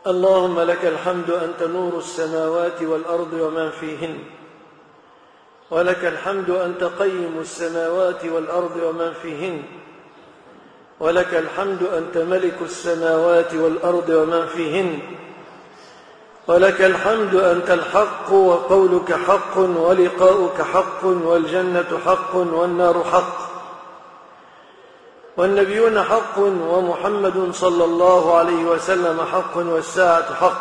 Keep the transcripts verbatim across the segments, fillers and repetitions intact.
اللهم لك الحمد أنت نور السماوات والأرض ومن فيهن، ولك الحمد أنت قيم السماوات والأرض ومن فيهن، ولك الحمد أنت ملك السماوات والأرض ومن فيهن، ولك الحمد أنت الحق وقولك حق ولقاؤك حق والجنة حق والنار حق والنبيون حق ومحمد صلى الله عليه وسلم حق والساعة حق.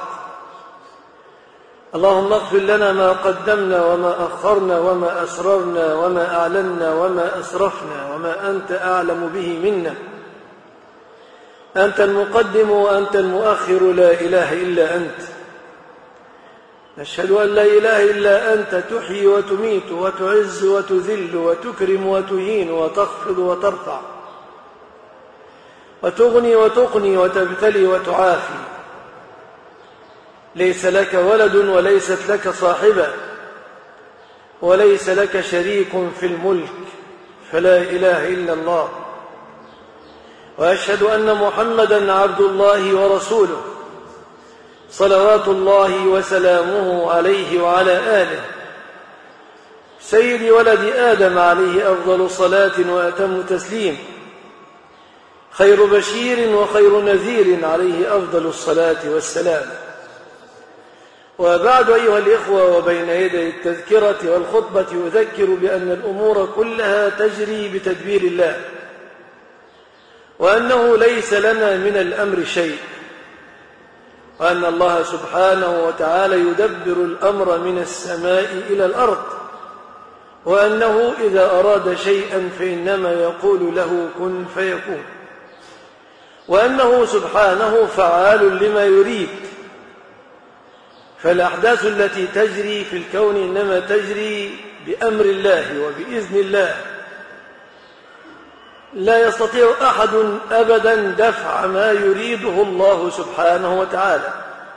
اللهم اغفر لنا ما قدمنا وما أخرنا وما أسررنا وما أعلنا وما أسرفنا وما أنت أعلم به منا. أنت المقدم وأنت المؤخر، لا إله إلا أنت. نشهد أن لا إله إلا أنت تحيي وتميت وتعز وتذل وتكرم وتهين وتخفض وترفع وتغني وتقني وتبتلي وتعافي. ليس لك ولد وليست لك صاحبة وليس لك شريك في الملك، فلا إله إلا الله. وأشهد أن محمدًا عبد الله ورسوله، صلوات الله وسلامه عليه وعلى آله، سيد ولد آدم عليه أفضل صلاة وأتم تسليم، خير بشير وخير نذير عليه أفضل الصلاة والسلام. وبعد أيها الإخوة، وبين يدي التذكرة والخطبة أذكر بأن الأمور كلها تجري بتدبير الله، وأنه ليس لنا من الأمر شيء، وأن الله سبحانه وتعالى يدبر الأمر من السماء إلى الأرض، وأنه إذا أراد شيئا فإنما يقول له كن فيكون، وأنه سبحانه فعال لما يريد. فالأحداث التي تجري في الكون إنما تجري بأمر الله وبإذن الله، لا يستطيع أحد أبدا دفع ما يريده الله سبحانه وتعالى،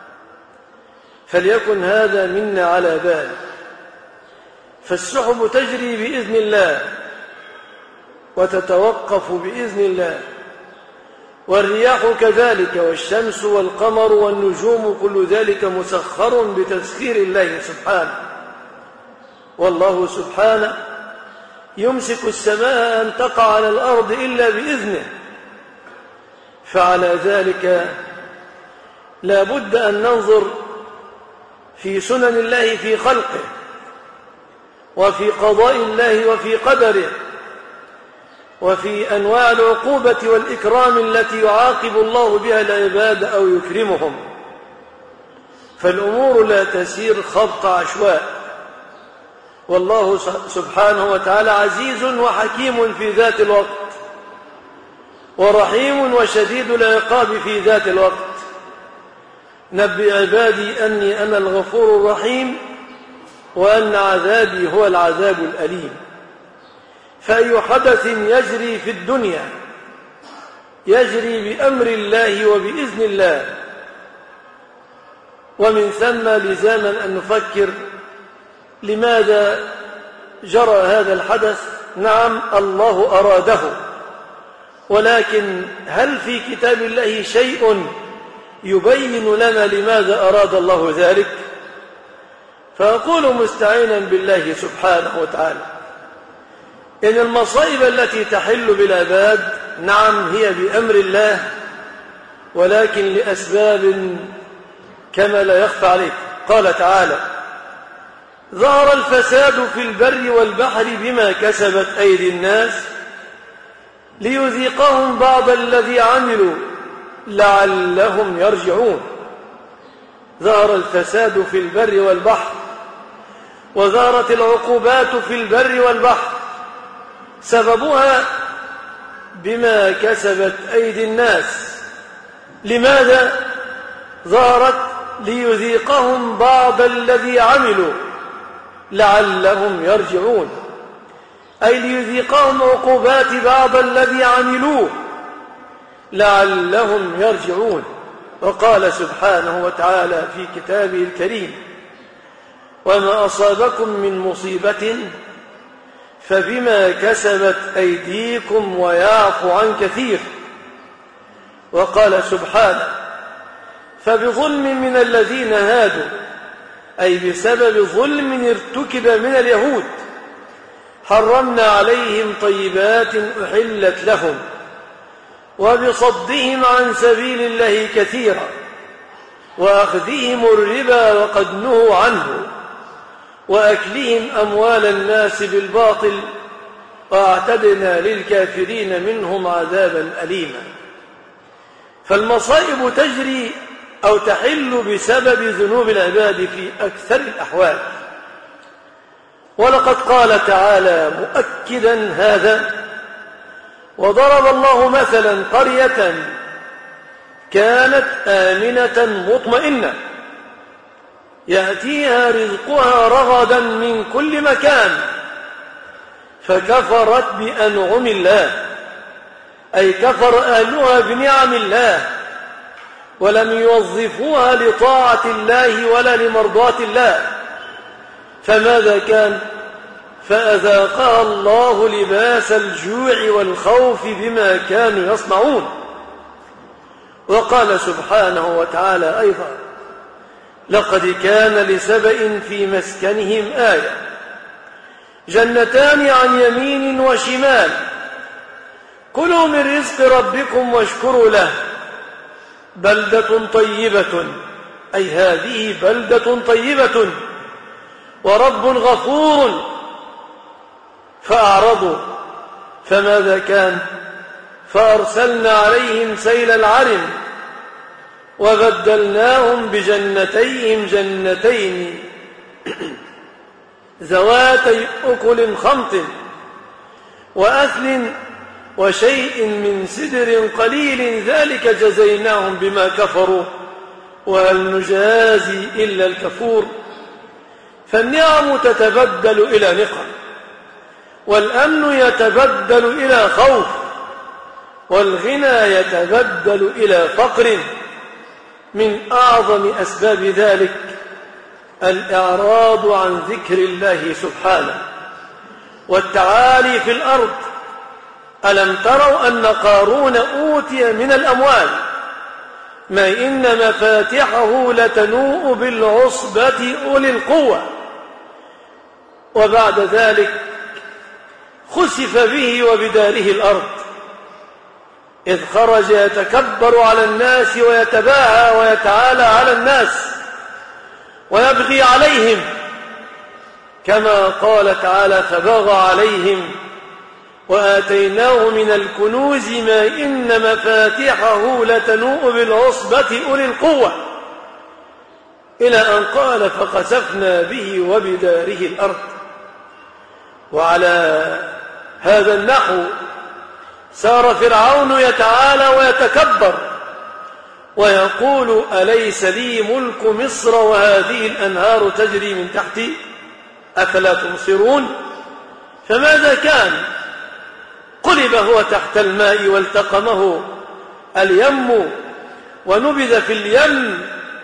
فليكن هذا منا على بال. فالسحب تجري بإذن الله وتتوقف بإذن الله، والرياح كذلك، والشمس والقمر والنجوم، كل ذلك مسخر بتسخير الله سبحانه. والله سبحانه يمسك السماء أن تقع على الأرض إلا بإذنه، فعلى ذلك لا بد أن ننظر في سنن الله في خلقه، وفي قضاء الله وفي قدره، وفي أنواع العقوبة والإكرام التي يعاقب الله بها العباد أو يكرمهم. فالأمور لا تسير خبط عشواء، والله سبحانه وتعالى عزيز وحكيم في ذات الوقت، ورحيم وشديد العقاب في ذات الوقت. نبئ عبادي أني أنا الغفور الرحيم، وأن عذابي هو العذاب الأليم. فأي حدث يجري في الدنيا يجري بأمر الله وبإذن الله، ومن ثم لزاما أن نفكر لماذا جرى هذا الحدث. نعم، الله أراده، ولكن هل في كتاب الله شيء يبين لنا لماذا أراد الله ذلك؟ فأقول مستعينا بالله سبحانه وتعالى إن المصائب التي تحل بالعباد نعم هي بأمر الله، ولكن لأسباب كما لا يخفى عليك. قال تعالى: ظهر الفساد في البر والبحر بما كسبت أيدي الناس ليذيقهم بعض الذي عملوا لعلهم يرجعون. ظهر الفساد في البر والبحر، وظهرت العقوبات في البر والبحر، سببها بما كسبت أيدي الناس. لماذا ظهرت؟ ليذيقهم بعض الذي عملوا لعلهم يرجعون، أي ليذيقهم عقوبات بعض الذي عملوه لعلهم يرجعون. وقال سبحانه وتعالى في كتابه الكريم: وما أصابكم من مصيبة فبما كسبت أيديكم ويعفو عن كثير. وقال سبحانه: فبظلم من الذين هادوا، أي بسبب ظلم ارتكب من اليهود، حرمنا عليهم طيبات أحلت لهم، وبصدهم عن سبيل الله كثيرا، وأخذهم الربا وقد نهوا عنه، وأكلهم أموال الناس بالباطل، وأعتدنا للكافرين منهم عذابا أليما. فالمصائب تجري أو تحل بسبب ذنوب العباد في أكثر الأحوال. ولقد قال تعالى مؤكدا هذا: وضرب الله مثلا قرية كانت آمنة مطمئنة يأتيها رزقها رغدا من كل مكان فكفرت بأنعم الله، أي كفر أهلها بنعم الله ولم يوظفوها لطاعة الله ولا لمرضاة الله، فماذا كان؟ فأذاقها الله لباس الجوع والخوف بما كانوا يصنعون. وقال سبحانه وتعالى أيضا: لقد كان لسبإ في مسكنهم آية، جنتان عن يمين وشمال، كلوا من رزق ربكم واشكروا له، بلدة طيبة، أي هذه بلدة طيبة ورب غفور. فأعرضوا، فماذا كان؟ فأرسلنا عليهم سيل العرم وبدلناهم بجنتيهم جنتين ذواتي أكل خمط وأثل وشيء من سدر قليل، ذلك جزيناهم بما كفروا وهل نجازي إلا الكفور. فالنعم تتبدل إلى نقم، والأمن يتبدل إلى خوف، والغنى يتبدل إلى فقر. من أعظم أسباب ذلك الإعراض عن ذكر الله سبحانه والتعالي في الأرض. ألم تروا أن قارون أوتي من الأموال ما إن مفاتحه لتنوء بالعصبة أولي القوة، وبعد ذلك خسف به وبداره الأرض، إذ خرج يتكبر على الناس ويتباهى ويتعالى على الناس ويبغي عليهم، كما قال تعالى: فبغى عليهم وآتيناه من الكنوز ما إن مفاتحه لتنوء بالعصبة أولي القوة، إلى أن قال: فخسفنا به وبداره الأرض. وعلى هذا النحو سار فرعون يتعالى ويتكبر ويقول: أليس لي ملك مصر وهذه الأنهار تجري من تحتي أفلا تبصرون؟ فماذا كان؟ قلب هو تحت الماء والتقمه اليم ونبذ في اليم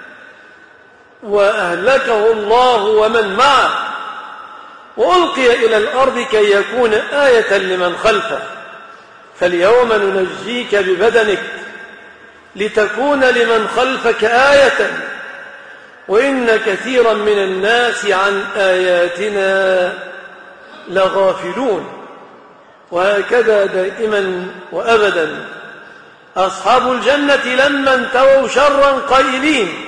وأهلكه الله ومن معه، وألقي إلى الأرض كي يكون آية لمن خلفه. فاليوم ننجيك ببدنك لتكون لمن خلفك آية، وإن كثيرا من الناس عن آياتنا لغافلون. وهكذا دائما وأبدا أصحاب الجنة لما انتووا شرا قائلين: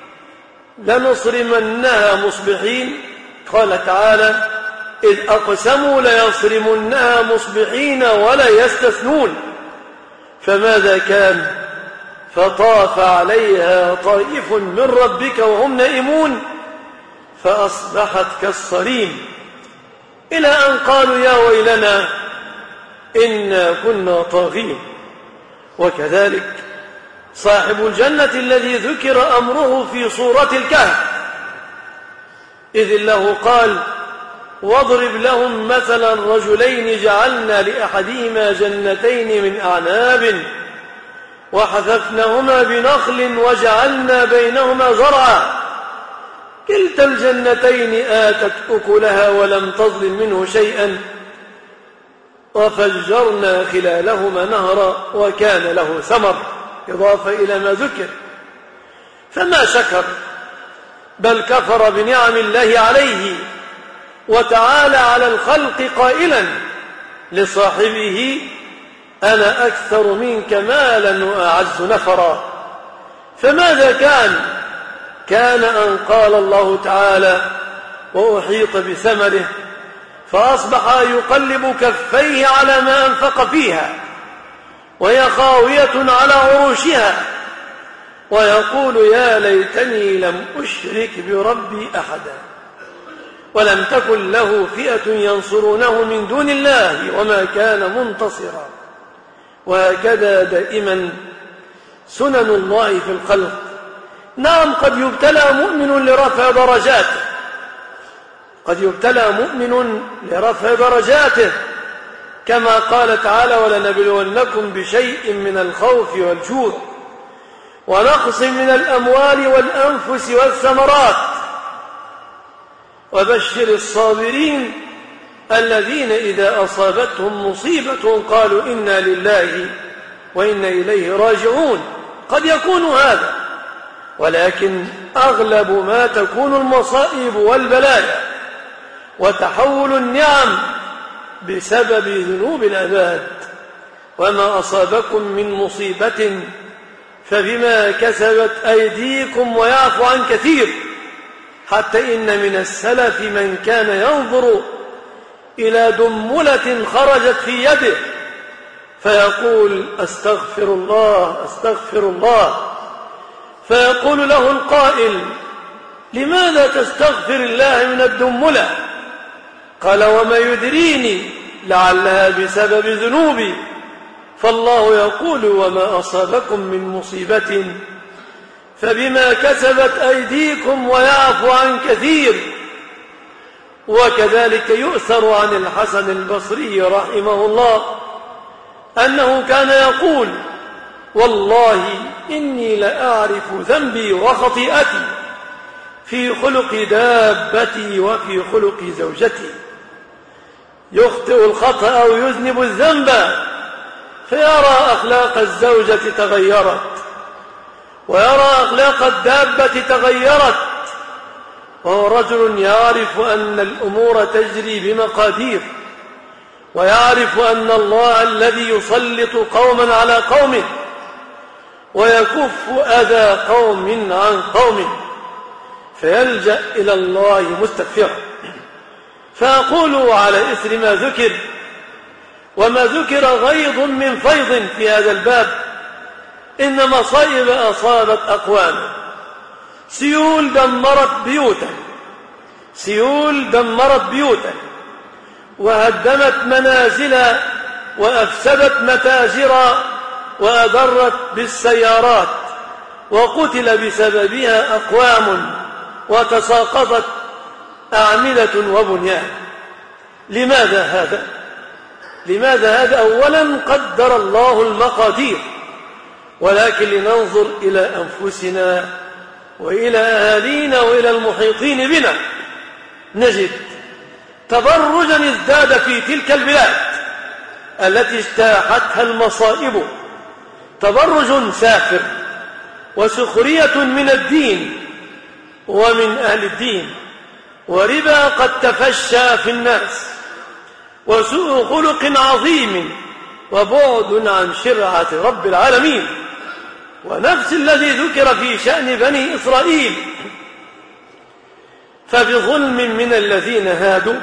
لنصرمنها مصبحين. قال تعالى: إذ أقسموا ليصرمنها مصبحين ولا يستثنون. فماذا كان؟ فطاف عليها طائف من ربك وهم نائمون فأصبحت كالصريم، إلى أن قالوا: يا ويلنا إنا كنا طاغين. وكذلك صاحب الجنة الذي ذكر أمره في سورة الكهف، إذ الله قال: واضرب لهم مثلا رجلين جعلنا لأحدهما جنتين من أعناب وحففناهما بنخل وجعلنا بينهما زرعا كلتا الجنتين آتت أكلها ولم تظلم منه شيئا وفجرنا خلالهما نهرا وكان له ثمر، إضافة إلى ما ذكر. فما شكر، بل كفر بنعم الله عليه وتعالى على الخلق قائلا لصاحبه: أنا أكثر منك مالا وأعز نفرا. فماذا كان؟ كان أن قال الله تعالى: وأحيط بثمره، فأصبح يقلب كفيه على ما أنفق فيها وهي خاوية على عروشها، ويقول: يا ليتني لم أشرك بربي أحدا، ولم تكن له فئة ينصرونه من دون الله وما كان منتصرا. وهكذا دائما سنن الله في الخلق. نعم، قد يبتلى مؤمن لرفع درجاته، قد يبتلى مؤمن لرفع درجاته، كما قال تعالى: ولنبلونكم بشيء من الخوف والجوع ونقص من الأموال والأنفس والثمرات وبشر الصابرين الذين إذا أصابتهم مصيبة قالوا إنا لله وإنا إليه راجعون. قد يكون هذا، ولكن أغلب ما تكون المصائب والبلايا وتحول النعم بسبب ذنوب العباد. وما أصابكم من مصيبة فبما كسبت أيديكم ويعفو عن كثير، حتى إن من السلف من كان ينظر إلى دملة خرجت في يده فيقول: أستغفر الله أستغفر الله، فيقول له القائل: لماذا تستغفر الله من الدملة؟ قال: وما يدريني لعلها بسبب ذنوبي. فالله يقول: وما أصابكم من مصيبة فبما كسبت أيديكم ويعفو عن كثير. وكذلك يؤثر عن الحسن البصري رحمه الله أنه كان يقول: والله إني لأعرف ذنبي وخطيئتي في خلق دابتي وفي خلق زوجتي. يخطئ الخطأ أو يذنب الذنب فيرى أخلاق الزوجة تغيرت ويرى أخلاق الدابة تغيرت، وهو رجل يعرف أن الأمور تجري بمقادير، ويعرف أن الله الذي يسلط قوما على قوم ويكف أذى قوم عن قوم، فيلجأ إلى الله مستغفرا. فأقول على إثر ما ذكر، وما ذكر غيض من فيض في هذا الباب، إن مصائب أصابت أقواما، سيول دمرت بيوتا، سيول دمرت بيوتا وهدمت منازلا وأفسدت متاجرا وأضرت بالسيارات، وقتل بسببها أقوام وتساقطت أعمدة وبنيان. لماذا هذا؟ لماذا هذا؟ أولا قدر الله المقادير، ولكن لننظر إلى أنفسنا وإلى أهالينا وإلى المحيطين بنا نجد تبرجا ازداد في تلك البلاد التي اجتاحتها المصائب، تبرج سافر وسخرية من الدين ومن أهل الدين، وربا قد تفشى في الناس، وسوء خلق عظيم، وبعد عن شرعة رب العالمين، ونفس الذي ذكر في شأن بني إسرائيل. فبظلم من الذين هادوا،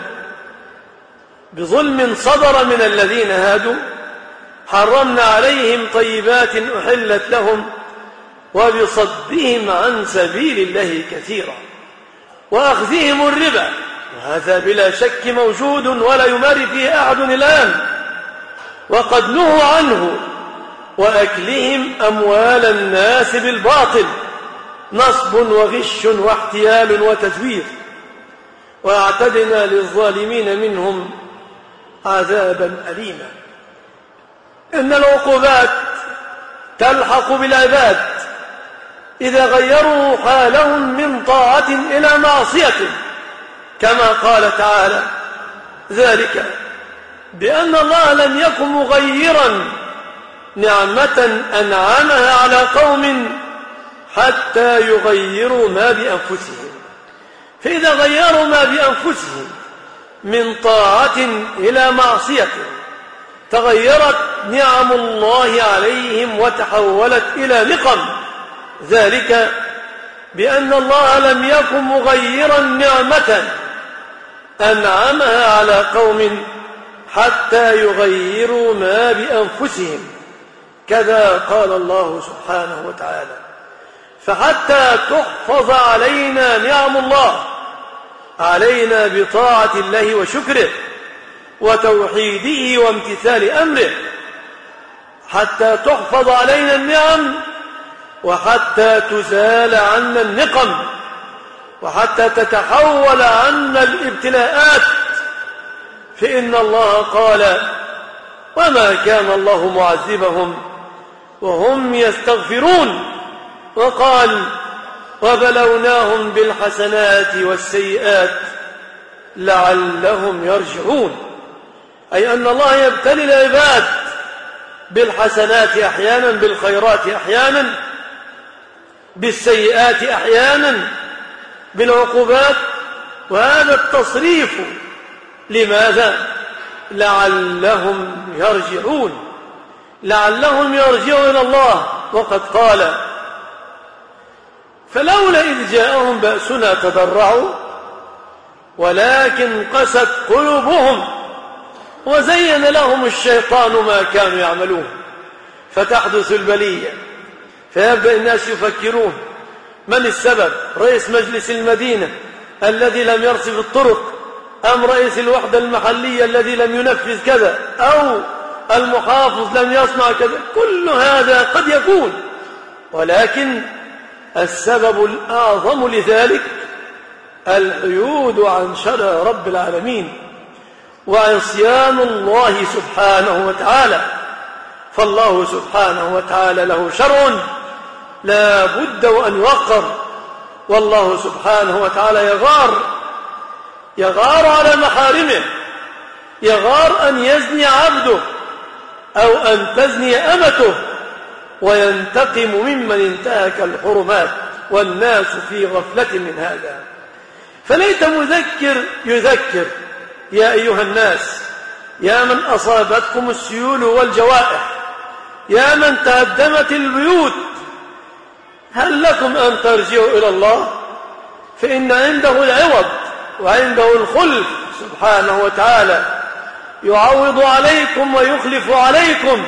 بظلم صدر من الذين هادوا، حرمنا عليهم طيبات أحلت لهم، وبصدهم عن سبيل الله كثيرا، وأخذهم الربا، وهذا بلا شك موجود ولا يماري فيه أحد الآن، وقد نهوا عنه، وأكلهم أموال الناس بالباطل، نصب وغش واحتيال وتزوير، وأعتدنا للظالمين منهم عذابا أليما. إن العقوبات تلحق بالعباد إذا غيروا حالهم من طاعة إلى معصية، كما قال تعالى: ذلك بأن الله لم يكن مغيرا نعمة أنعمها على قوم حتى يغيروا ما بأنفسهم. فإذا غيروا ما بأنفسهم من طاعة إلى معصية تغيرت نعم الله عليهم وتحولت إلى نقم، ذلك بأن الله لم يكن مغيرا نعمة أنعمها على قوم حتى يغيروا ما بأنفسهم. كذا قال الله سبحانه وتعالى. فحتى تحفظ علينا نعم الله علينا بطاعة الله وشكره وتوحيده وامتثال أمره، حتى تحفظ علينا النعم وحتى تزال عنا النقم وحتى تتحول عنا الابتلاءات. فإن الله قال: وما كان الله معذبهم وهم يستغفرون، وقال: وبلوناهم بالحسنات والسيئات لعلهم يرجعون. أي أن الله يبتلي العباد بالحسنات أحيانا، بالخيرات أحيانا، بالسيئات أحيانا، بالعقوبات. وهذا التصريف لماذا؟ لعلهم يرجعون، لعلهم يرجعون إلى الله. وقد قال: فلولا إذ جاءهم بأسنا تضرعوا ولكن قست قلوبهم وزين لهم الشيطان ما كانوا يعملون. فتحدث البلية، فيبدأ الناس يفكرون من السبب؟ رئيس مجلس المدينة الذي لم يرصف الطرق، أم رئيس الوحدة المحلية الذي لم ينفذ كذا، أو المحافظ لم يصنع كذا. كل هذا قد يكون، ولكن السبب الأعظم لذلك الحيود عن شرع رب العالمين وعصيان الله سبحانه وتعالى. فالله سبحانه وتعالى له شرع لا بد وأن يوقر، والله سبحانه وتعالى يغار يغار على محارمه، يغار أن يزني عبده أو أن تزني أمته، وينتقم ممن انتهك الحرمات، والناس في غفلة من هذا. فليت مذكر يذكر: يا أيها الناس، يا من أصابتكم السيول والجوائح، يا من تهدمت البيوت، هل لكم أن ترجعوا إلى الله؟ فإن عنده العوض وعنده الخلف سبحانه وتعالى، يعوض عليكم ويخلف عليكم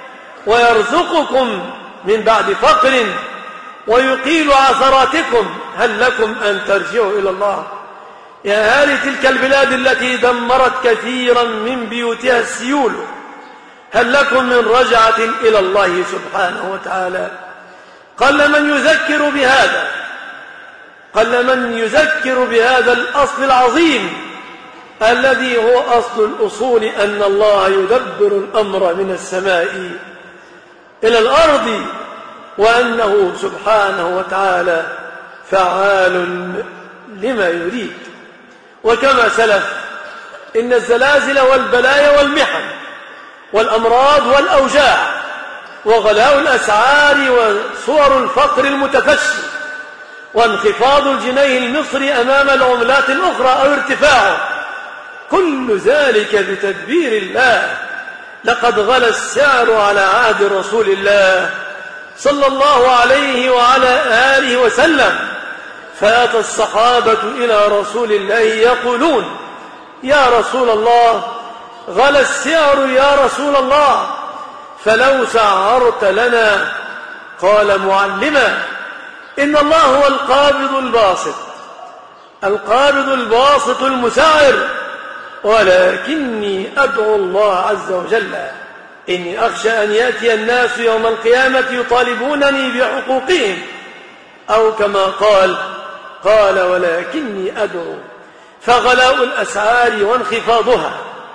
ويرزقكم من بعد فقر ويقيل عثراتكم. هل لكم أن ترجعوا إلى الله؟ يا أهل تلك البلاد التي دمرت كثيرا من بيوتها السيول، هل لكم من رجعة إلى الله سبحانه وتعالى؟ قل من يذكر بهذا، قل من يذكر بهذا الأصل العظيم الذي هو أصل الأصول، أن الله يدبر الأمر من السماء إلى الأرض، وأنه سبحانه وتعالى فعال لما يريد. وكما سلف، إن الزلازل والبلايا والمحن والأمراض والأوجاع وغلاء الأسعار وصور الفقر المتفشي وانخفاض الجنيه المصري أمام العملات الأخرى أو ارتفاعه، كل ذلك بتدبير الله. لقد غلى السعر على عهد رسول الله صلى الله عليه وعلى آله وسلم، فأتى الصحابة إلى رسول الله يقولون: يا رسول الله، غلى السعر يا رسول الله، فلو سعرت لنا. قال معلما: إن الله هو القابض الباسط، القابض الباسط المسعر، ولكني أدعو الله عز وجل إني أخشى أن يأتي الناس يوم القيامة يطالبونني بحقوقهم، أو كما قال قال ولكني أدعو. فغلاء الأسعار وانخفاضها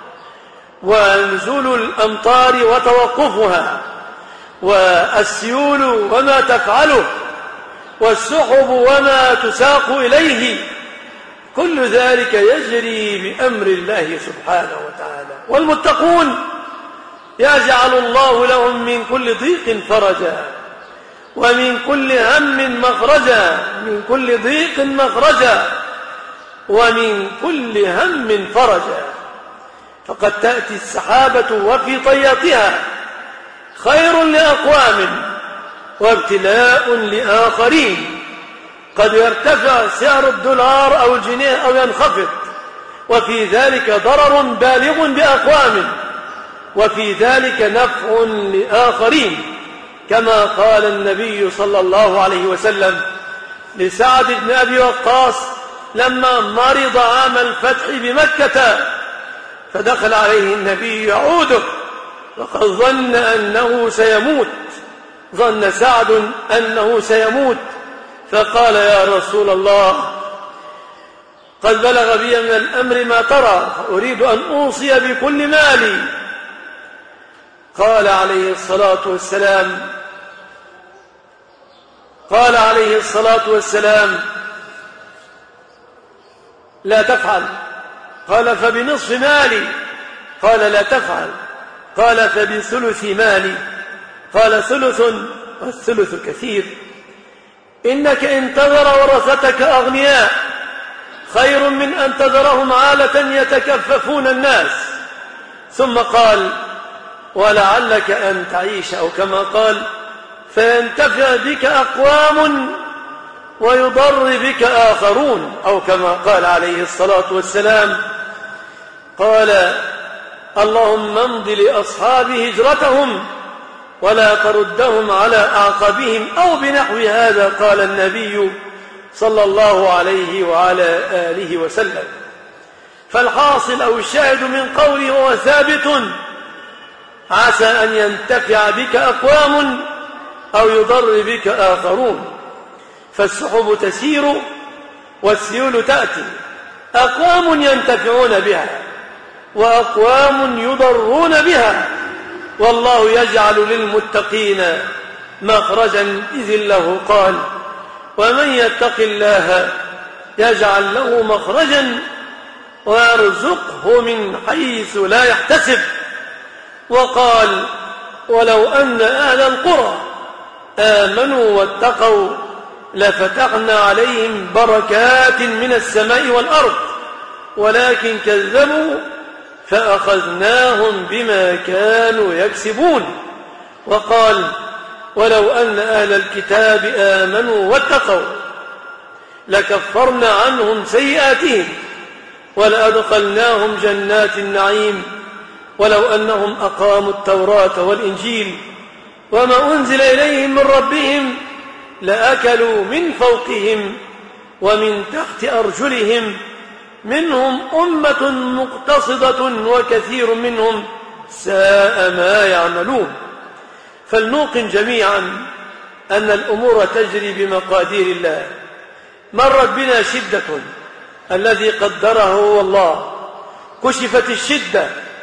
ونزول الأمطار وتوقفها والسيول وما تفعله والسحب وما تساق إليه، كل ذلك يجري بأمر الله سبحانه وتعالى. والمتقون يجعل الله لهم من كل ضيق فرجا، ومن كل هم مخرجا، من كل ضيق مخرجا، ومن كل هم فرجا. فقد تأتي السحابة وفي طياتها خير لأقوام وابتلاء لآخرين. قد يرتفع سعر الدولار أو الجنيه أو ينخفض، وفي ذلك ضرر بالغ بأقوام، وفي ذلك نفع لآخرين، كما قال النبي صلى الله عليه وسلم لسعد بن أبي وقاص لما مرض عام الفتح بمكة، فدخل عليه النبي يعوده وقد ظن أنه سيموت، ظن سعد أنه سيموت، فقال: يا رسول الله، قد بلغ بي من الأمر ما ترى، أريد أن أوصي بكل مالي. قال عليه الصلاة والسلام قال عليه الصلاة والسلام: لا تفعل. قال: فبنصف مالي. قال: لا تفعل. قال: فبثلث مالي. قال: ثلث، والثلث كثير. إنك إن تذر ورثتك أغنياء خير من أن تذرهم عالة يتكففون الناس. ثم قال: ولعلك أن تعيش، أو كما قال: فينتفع بك أقوام ويضر بك آخرون، أو كما قال عليه الصلاة والسلام. قال: اللهم امض لأصحاب هجرتهم ولا تردهم على أعقابهم، أو بنحو هذا قال النبي صلى الله عليه وعلى آله وسلم. فالحاصل أو الشاهد من قوله هو ثابت: عسى أن ينتفع بك أقوام أو يضر بك آخرون. فالسحب تسير والسيول تأتي، أقوام ينتفعون بها وأقوام يضرون بها، والله يجعل للمتقين مخرجا، إذ الله قال: ومن يتق الله يجعل له مخرجا ويرزقه من حيث لا يحتسب. وقال: ولو أن أهل القرى آمنوا واتقوا لفتحنا عليهم بركات من السماء والأرض ولكن كذبوا فأخذناهم بما كانوا يكسبون. وقال: ولو أن أهل الكتاب آمنوا واتقوا لكفرنا عنهم سيئاتهم ولأدخلناهم جنات النعيم ولو أنهم أقاموا التوراة والإنجيل وما أنزل إليهم من ربهم لأكلوا من فوقهم ومن تحت أرجلهم منهم أمة مقتصدة وكثير منهم ساء ما يعملون. فلنوقن جميعا أن الأمور تجري بمقادير الله. مرت بنا شدة الذي قدره هو الله، كشفت الشدة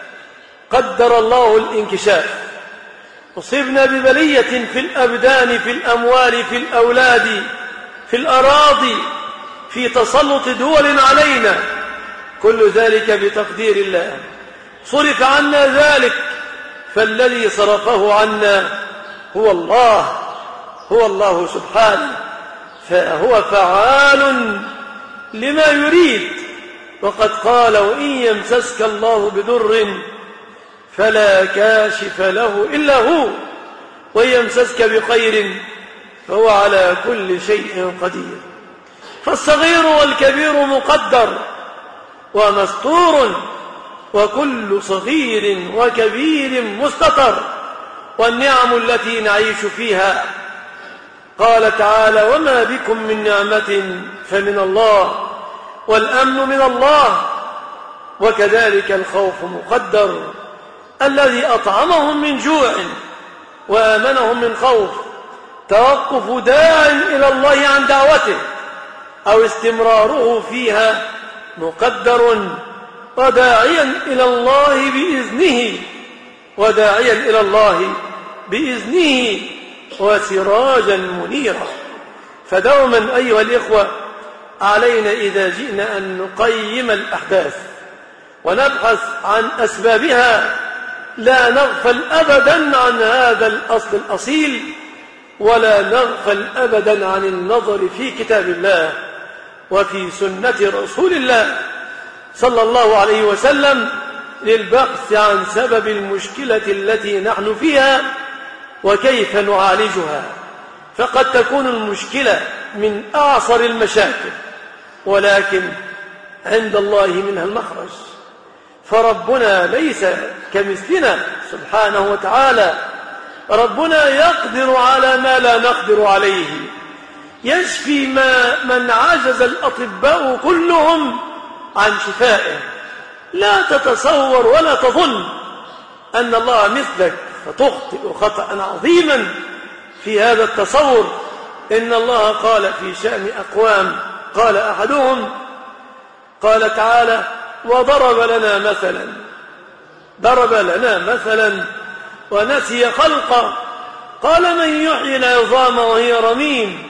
قدر الله الانكشاف، أصبنا ببلية في الأبدان، في الأموال، في الأولاد، في الأراضي، في تسلط دول علينا، كل ذلك بتقدير الله. صرف عنا ذلك، فالذي صرفه عنا هو الله، هو الله سبحانه، فهو فعال لما يريد. وقد قال: وإن يمسسك الله بضر فلا كاشف له إلا هو وإن يمسسك بخير فهو على كل شيء قدير. فالصغير والكبير مقدر ومستور، وكل صغير وكبير مستتر، والنعم التي نعيش فيها. قال تعالى: وما بكم من نعمة فمن الله، والأمن من الله، وكذلك الخوف مقدر. الذي أطعمهم من جوع وآمنهم من خوف، توقف داع إلى الله عن دعوته أو استمراره فيها مقدر، وداعيا إلى الله بإذنه وداعيا إلى الله بإذنه وسراجا منيرا. فدوما أيها الإخوة علينا إذا جئنا أن نقيم الأحداث ونبحث عن أسبابها لا نغفل أبدا عن هذا الأصل الأصيل، ولا نغفل أبدا عن النظر في كتاب الله وفي سنة رسول الله صلى الله عليه وسلم للبحث عن سبب المشكلة التي نحن فيها وكيف نعالجها. فقد تكون المشكلة من أعصر المشاكل، ولكن عند الله منها المخرج، فربنا ليس كمثلنا سبحانه وتعالى. ربنا يقدر على ما لا نقدر عليه، يشفي ما من عجز الأطباء كلهم عن شفائه. لا تتصور ولا تظن أن الله مثلك فتخطئ خطأ عظيما في هذا التصور. إن الله قال في شأن أقوام، قال أحدهم، قال تعالى: وضرب لنا مثلا ضرب لنا مثلا ونسي خلقه، قال: من يحيي العظام وهي رميم.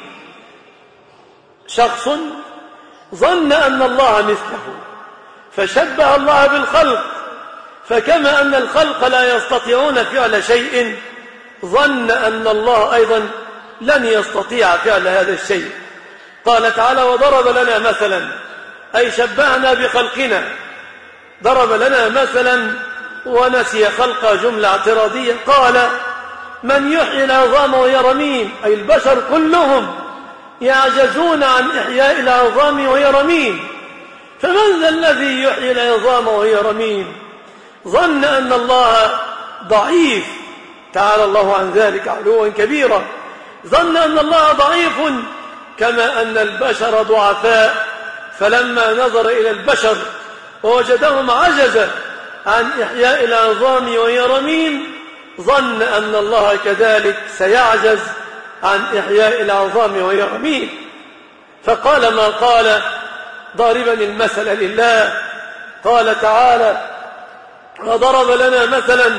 شخص ظن أن الله مثله فشبه الله بالخلق، فكما أن الخلق لا يستطيعون فعل شيء ظن أن الله أيضا لن يستطيع فعل هذا الشيء. قال تعالى: وضرب لنا مثلا، أي شبهنا بخلقنا. ضرب لنا مثلا ونسي خلق، جملة اعتراضية. قال: من يحيي العظام وهي رميم، أي البشر كلهم يعجزون عن إحياء العظام وهي رميم، فمن ذا الذي يحيي العظام وهي رميم؟ ظن أن الله ضعيف، تعالى الله عن ذلك علوا كبيرا. ظن أن الله ضعيف كما أن البشر ضعفاء، فلما نظر إلى البشر ووجدهم عجزا عن إحياء العظام وهي رميم ظن أن الله كذلك سيعجز عن إحياء العظام وهي رميم، فقال ما قال ضاربا المثل لله. قال تعالى: وضرب لنا مثلا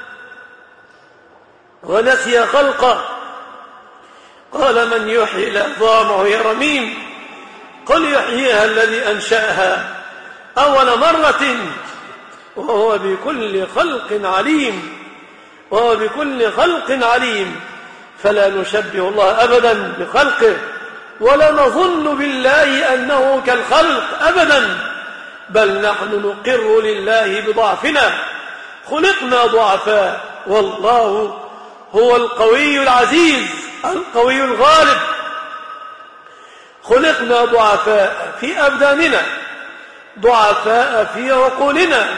ونسي خلقه، قال: من يحيي العظام وهي رميم؟ قل يحييها الذي أنشأها أول مرة وهو بكل خلق عليم وهو بكل خلق عليم. فلا نشبه الله أبدا بخلقه، ولا نظن بالله أنه كالخلق أبدا، بل نحن نقر لله بضعفنا. خلقنا ضعفاء، والله هو القوي العزيز القوي الغالب. خلقنا ضعفاء في أبداننا، ضعفاء في عقولنا،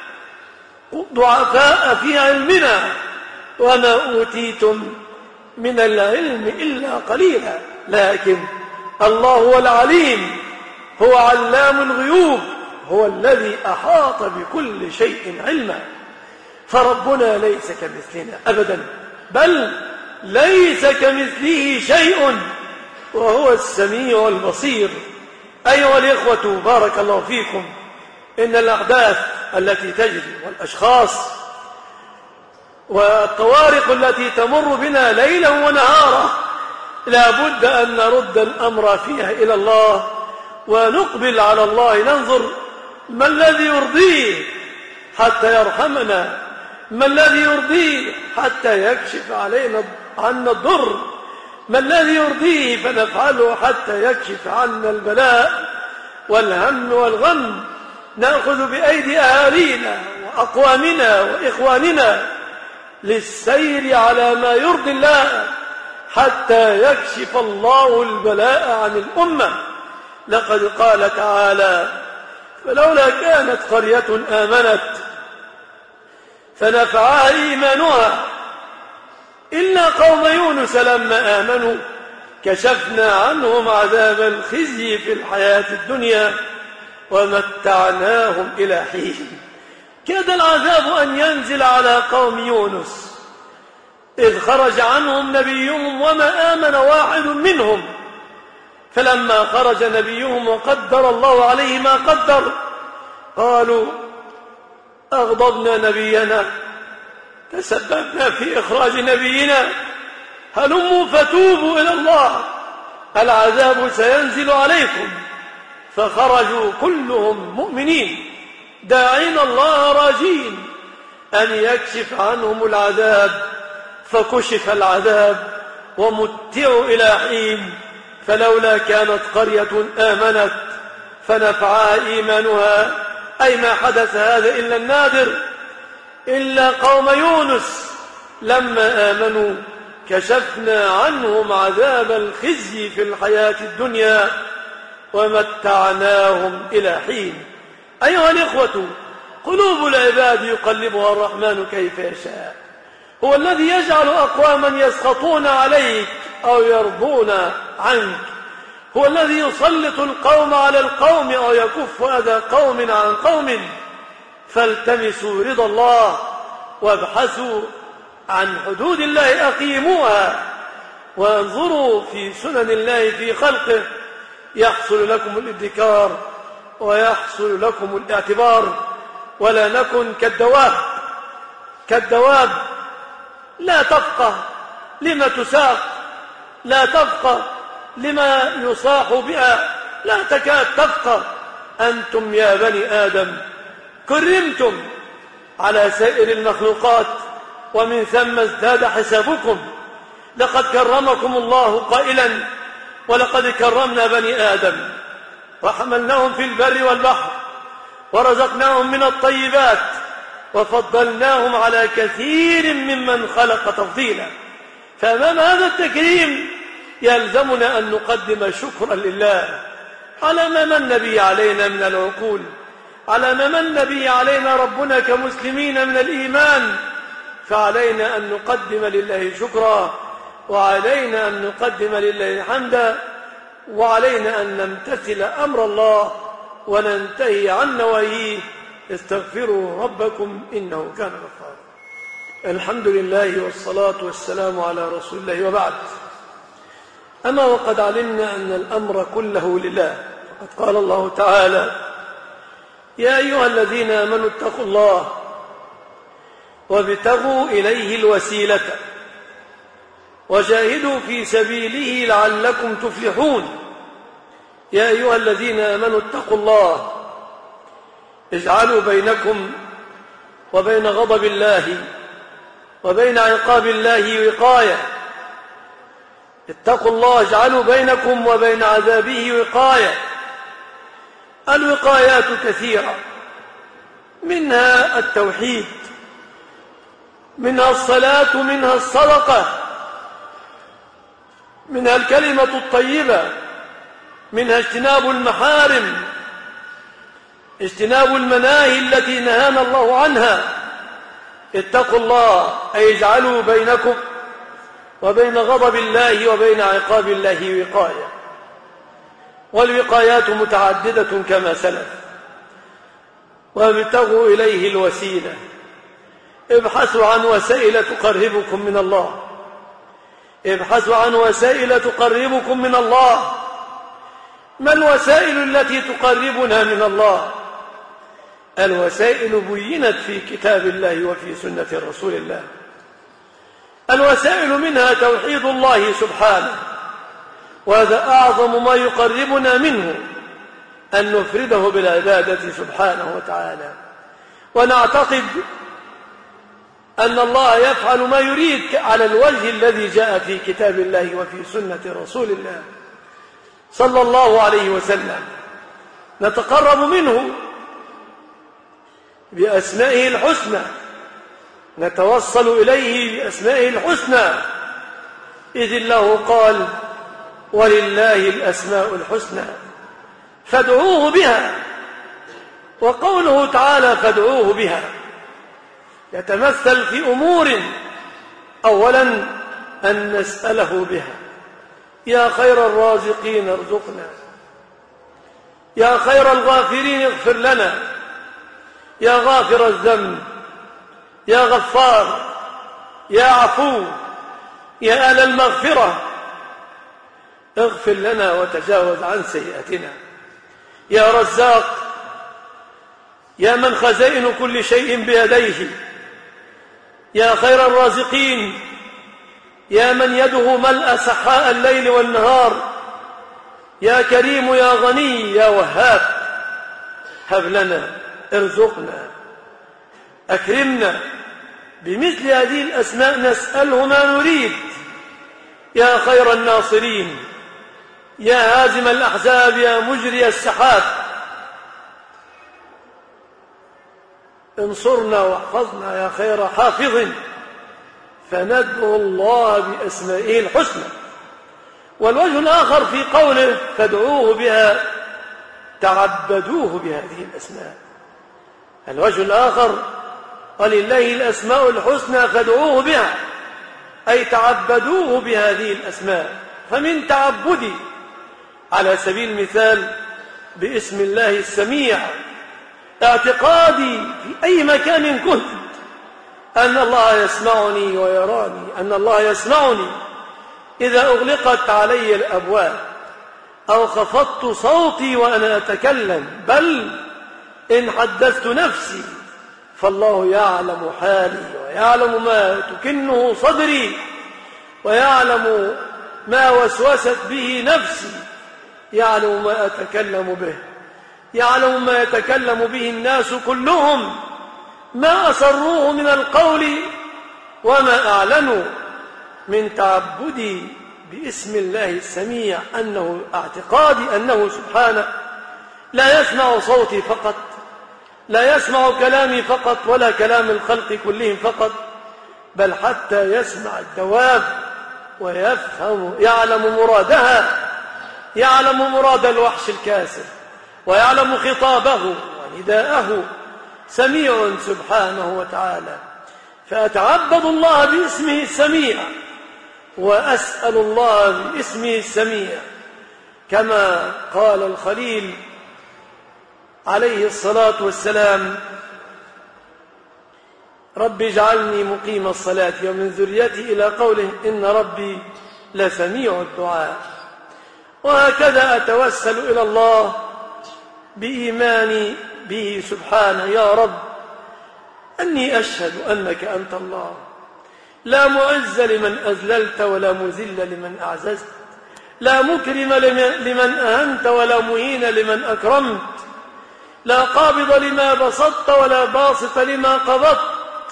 ضعفاء في علمنا، وما أوتيتم من العلم إلا قليلا. لكن الله هو العليم، هو علام الغيوب، هو الذي أحاط بكل شيء علما. فربنا ليس كمثلنا أبدا، بل ليس كمثله شيء، وهو السميع البصير. أيها الإخوة بارك الله فيكم، إن الأحداث التي تجري والأشخاص والطوارق التي تمر بنا ليلا ونهارا لا بد أن نرد الأمر فيها إلى الله ونقبل على الله، ننظر ما الذي يرضيه حتى يرحمنا، ما الذي يرضيه حتى يكشف علينا عنا الضر، ما الذي يرضيه فنفعله حتى يكشف عنا البلاء والهم والغم. نأخذ بأيدي أهالينا وأقوامنا وإخواننا للسير على ما يرضي الله حتى يكشف الله البلاء عن الأمة. لقد قال تعالى: فلولا كانت قرية آمنت فنفعها إيمانها إلا قوم يونس لما آمنوا كشفنا عنهم عذاب الخزي في الحياة الدنيا ومتعناهم إلى حين. كاد العذاب أن ينزل على قوم يونس إذ خرج عنهم نبيهم وما آمن واحد منهم، فلما خرج نبيهم وقدر الله عليه ما قدر قالوا: أغضبنا نبينا، تسببنا في إخراج نبينا، هلموا فتوبوا إلى الله، العذاب سينزل عليكم. فخرجوا كلهم مؤمنين داعين الله راجين أن يكشف عنهم العذاب، فكشف العذاب ومتعوا إلى حين. فلولا كانت قرية آمنت فنفعها إيمانها، أي ما حدث هذا إلا النادر، إلا قوم يونس لما آمنوا كشفنا عنهم عذاب الخزي في الحياة الدنيا ومتعناهم إلى حين. أيها الإخوة، قلوب العباد يقلبها الرحمن كيف يشاء. هو الذي يجعل أقواما يسخطون عليك أو يرضون عنك، هو الذي يسلط القوم على القوم أو يكف أذى قوم عن قوم. فالتمسوا رضا الله وابحثوا عن حدود الله أقيموها، وانظروا في سنن الله في خلقه، يحصل لكم الادكار ويحصل لكم الاعتبار. ولا نكن كالدواب كالدواب لا تفقه لما تساق، لا تفقه لما يصاح بها، لا تكاد تفقه. أنتم يا بني آدم كرمتم على سائر المخلوقات، ومن ثم ازداد حسابكم. لقد كرمكم الله قائلا: ولقد كرمنا بني آدم وحملناهم في البر والبحر ورزقناهم من الطيبات وفضلناهم على كثير ممن خلق تفضيلا. فأمام هذا التكريم يلزمنا أن نقدم شكرا لله على ما من به علينا من العقول، على ما من به علينا ربنا كمسلمين من الإيمان. فعلينا أن نقدم لله شكرا، وعلينا أن نقدم لله حمدا، وعلينا أن نمتثل أمر الله وننتهي عن نواهيه. استغفروا ربكم إنه كان غفارا. الحمد لله والصلاة والسلام على رسول الله، وبعد. أما وقد علمنا أن الأمر كله لله، فقد قال الله تعالى: يا أيها الذين آمنوا اتقوا الله وابتغوا إليه الوسيلة وجاهدوا في سبيله لعلكم تفلحون. يا أيها الذين آمنوا اتقوا الله، اجعلوا بينكم وبين غضب الله وبين عقاب الله وقاية. اتقوا الله، اجعلوا بينكم وبين عذابه وقاية. الوقايات كثيرة، منها التوحيد، منها الصلاة، منها الصدقة، منها الكلمة الطيبة، منها اجتناب المحارم، اجتناب المناهي التي نهانا الله عنها. اتقوا الله أي اجعلوا بينكم وبين غضب الله وبين عقاب الله وقاية. والوقايات متعددة كما سلف. وابتغوا إليه الوسيلة، ابحثوا عن وسائل تقربكم من الله، ابحثوا عن وسائل تقربكم من الله. ما الوسائل التي تقربنا من الله؟ الوسائل بينت في كتاب الله وفي سنة رسول الله. الوسائل منها توحيد الله سبحانه، وهذا أعظم ما يقربنا منه، أن نفرده بالعبادة سبحانه وتعالى، ونعتقد أن الله يفعل ما يريد على الوجه الذي جاء في كتاب الله وفي سنة رسول الله صلى الله عليه وسلم. نتقرب منه بأسمائه الحسنى، نتوصل إليه بأسمائه الحسنى، إذ الله قال: ولله الأسماء الحسنى فادعوه بها. وقوله تعالى: فادعوه بها، يتمثل في أمور. أولا أن نسأله بها: يا خير الرازقين ارزقنا، يا خير الغافرين اغفر لنا، يا غافر الذنب، يا غفار، يا عفو، يا آل المغفرة اغفر لنا وتجاوز عن سيئاتنا، يا رزاق، يا من خزائن كل شيء بيديه، يا خير الرازقين، يا من يده ملأ سحاء الليل والنهار، يا كريم يا غني يا وهاب، هب لنا، ارزقنا، أكرمنا. بمثل هذه الأسماء نسأله ما نريد، يا خير الناصرين، يا هازم الأحزاب، يا مجري السحاب، انصرنا واحفظنا يا خير حافظ، فندعو الله بأسمائه الحسنى. والوجه الآخر في قوله فادعوه بها تعبدوه بهذه الأسماء. الوجه الآخر ولله الأسماء الحسنى فادعوه بها، أي تعبدوه بهذه الأسماء. فمن تعبدي على سبيل المثال باسم الله السميع اعتقادي في أي مكان كنت أن الله يسمعني ويراني، أن الله يسمعني إذا أغلقت علي الأبواب أو خفضت صوتي وأنا أتكلم، بل إن حدثت نفسي فالله يعلم حالي ويعلم ما تكنه صدري ويعلم ما وسوست به نفسي، يعلم ما أتكلم به، يعلم ما يتكلم به الناس كلهم، ما أسروه من القول وما أعلنوا. من تعبدي باسم الله السميع أنه اعتقادي أنه سبحانه لا يسمع صوتي فقط، لا يسمع كلامي فقط ولا كلام الخلق كلهم فقط، بل حتى يسمع الدواب ويفهم، يعلم مرادها، يعلم مراد الوحش الكاسر ويعلم خطابه ونداءه، سميع سبحانه وتعالى. فأتعبد الله باسمه السميع وأسأل الله باسمه السميع، كما قال الخليل عليه الصلاة والسلام رب اجعلني مقيم الصلاة ومن ذريتي إلى قوله إن ربي لسميع الدعاء. وهكذا أتوسل إلى الله بإيماني به سبحانه، يا رب أني أشهد أنك أنت الله، لا معز لمن أذللت ولا مذل لمن أعززت، لا مكرم لمن أهنت ولا مهين لمن أكرمت، لا قابض لما بسطت ولا باسط لما قبضت.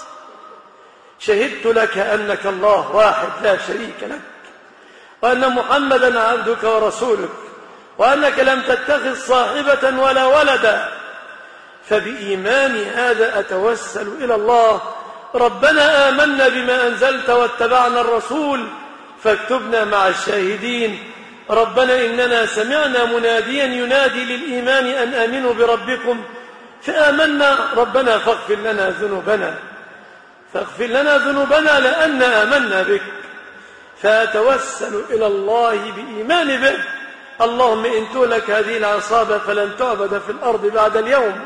شهدت لك أنك الله واحد لا شريك لك، وأن محمدا عبدك ورسولك، وأنك لم تتخذ صاحبة ولا ولدا. فبإيماني هذا أتوسل إلى الله، ربنا آمنا بما أنزلت واتبعنا الرسول فاكتبنا مع الشاهدين. ربنا إننا سمعنا مناديا ينادي للإيمان أن آمنوا بربكم فآمنا، ربنا فاغفر لنا ذنوبنا، فاغفر لنا ذنوبنا لأن آمنا بك. فأتوسل إلى الله بإيمان به. اللهم إن تهلك هذه العصابة فلن تعبد في الأرض بعد اليوم.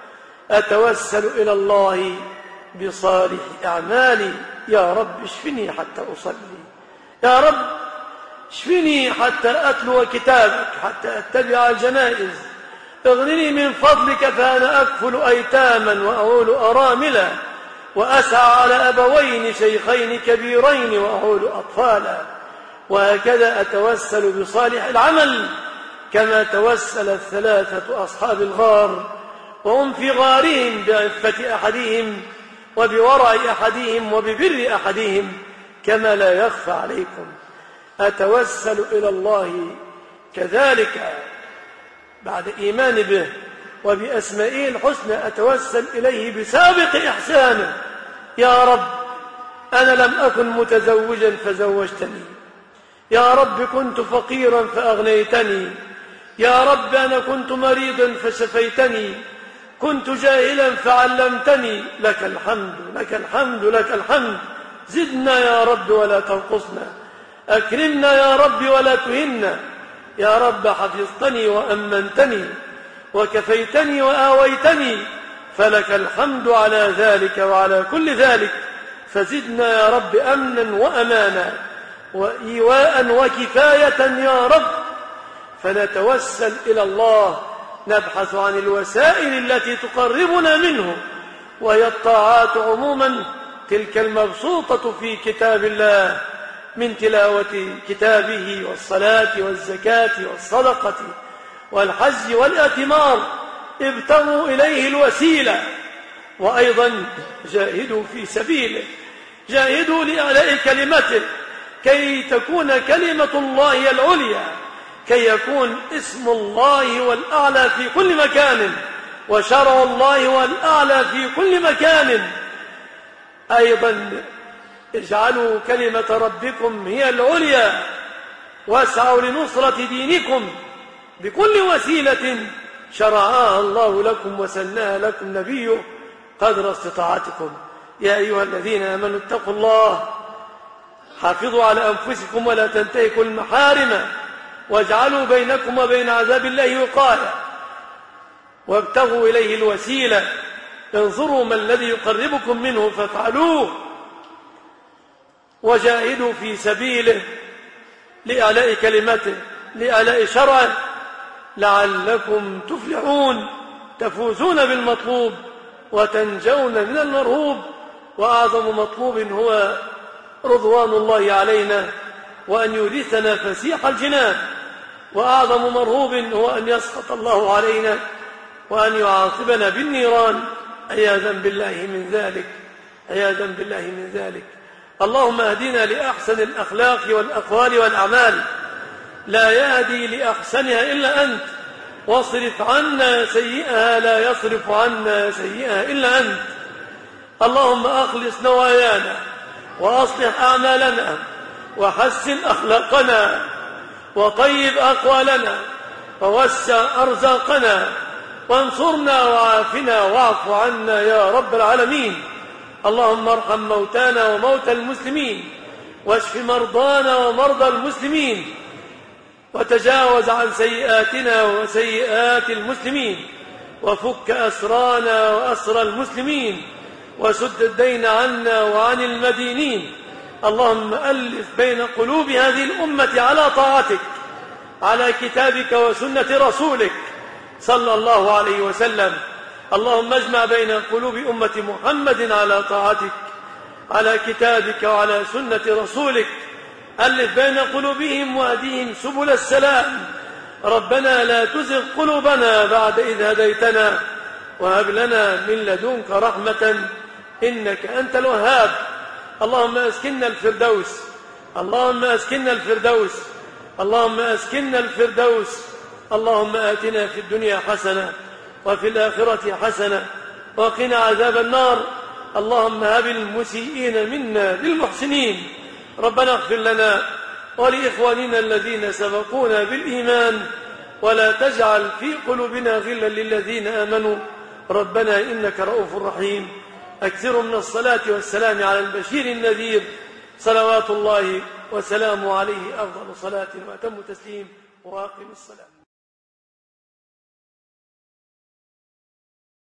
أتوسل إلى الله بصالح أعمالي، يا رب اشفني حتى أصلي، يا رب اشفني حتى أتلو كتابك، حتى أتبع الجنائز. اغنني من فضلك فأنا أكفل أيتاما وأعول أراملا، وأسعى على أبوين شيخين كبيرين وأعول أطفالا. وهكذا أتوسل بصالح العمل كما توسل الثلاثة أصحاب الغار وهم في غارهم بعفة أحدهم وبورع أحدهم وببر أحدهم، كما لا يخفى عليكم. أتوسل إلى الله كذلك بعد إيمان به وبأسمائه الحسنى، أتوسل إليه بسابق إحسانه. يا رب أنا لم أكن متزوجا فزوجتني، يا رب كنت فقيرا فأغنيتني، يا رب أنا كنت مريضا فشفيتني، كنت جاهلا فعلمتني. لك الحمد لك الحمد لك الحمد. زدنا يا رب ولا تنقصنا، أكرمنا يا رب ولا تهنا. يا رب حفظتني وأمنتني وكفيتني وآويتني، فلك الحمد على ذلك وعلى كل ذلك. فزدنا يا رب أمنا وأمانا وإيواء وكفاية يا رب. فنتوسل إلى الله نبحث عن الوسائل التي تقربنا منه، وهي الطاعات عموما، تلك المبسوطة في كتاب الله من تلاوة كتابه والصلاة والزكاة والصدقة والحج والأتمار. ابتغوا إليه الوسيلة، وأيضا جاهدوا في سبيله، جاهدوا لإعلاء كلمته، كي تكون كلمة الله هي العليا، كي يكون اسم الله والأعلى في كل مكان، وشرع الله والأعلى في كل مكان. أيضا اجعلوا كلمة ربكم هي العليا، واسعوا لنصرة دينكم بكل وسيلة شرعها الله لكم وسناها لكم نبيه قدر استطاعتكم. يا أيها الذين آمنوا اتقوا الله، حافظوا على أنفسكم ولا تنتهكوا المحارم، واجعلوا بينكم وبين عذاب الله وقاية، وابتغوا إليه الوسيلة، انظروا ما الذي يقربكم منه فافعلوه، وجاهدوا في سبيله لإعلاء كلمته، لإعلاء شرعه، لعلكم تفلحون، تفوزون بالمطلوب وتنجون من المرهوب. وأعظم مطلوب هو رضوان الله علينا وأن يورثنا فسيح الجنان، وأعظم مرهوب هو أن يسخط الله علينا وأن يعاقبنا بالنيران، عياذا بالله من ذلك، عياذا بالله من ذلك. اللهم اهدنا لأحسن الأخلاق والأقوال والأعمال، لا يهدي لأحسنها إلا أنت، واصرف عنا سيئها لا يصرف عنا سيئها إلا أنت. اللهم أخلص نوايانا وأصلح أعمالنا وحسن أخلاقنا وطيب أقوالنا ووسع أرزاقنا، وانصرنا وعافنا واعف عنا يا رب العالمين. اللهم ارحم موتانا وموتى المسلمين، واشف مرضانا ومرضى المسلمين، وتجاوز عن سيئاتنا وسيئات المسلمين، وفك أسرانا وأسر المسلمين، وسد الدين عنا وعن المدينين. اللهم ألف بين قلوب هذه الأمة على طاعتك، على كتابك وسنة رسولك صلى الله عليه وسلم. اللهم اجمع بين قلوب أمة محمد على طاعتك، على كتابك وعلى سنة رسولك. ألف بين قلوبهم واهدهم سبل السلام. ربنا لا تزغ قلوبنا بعد إذ هديتنا، وهب لنا من لدنك رحمة إنك أنت الوهاب. اللهم أسكننا الفردوس، اللهم أسكننا الفردوس، اللهم أسكننا الفردوس. اللهم آتنا في الدنيا حسنة وفي الآخرة حسنة وقنا عذاب النار. اللهم هب المسيئين منا للمحسنين. ربنا اغفر لنا ولإخواننا الذين سبقونا بالإيمان، ولا تجعل في قلوبنا غلا للذين آمنوا ربنا إنك رؤوف رحيم. أكثروا من الصلاة والسلام على البشير النذير، صلوات الله وسلامه عليه، أفضل صلاة وأتم تسليم، وأقم الصلاة.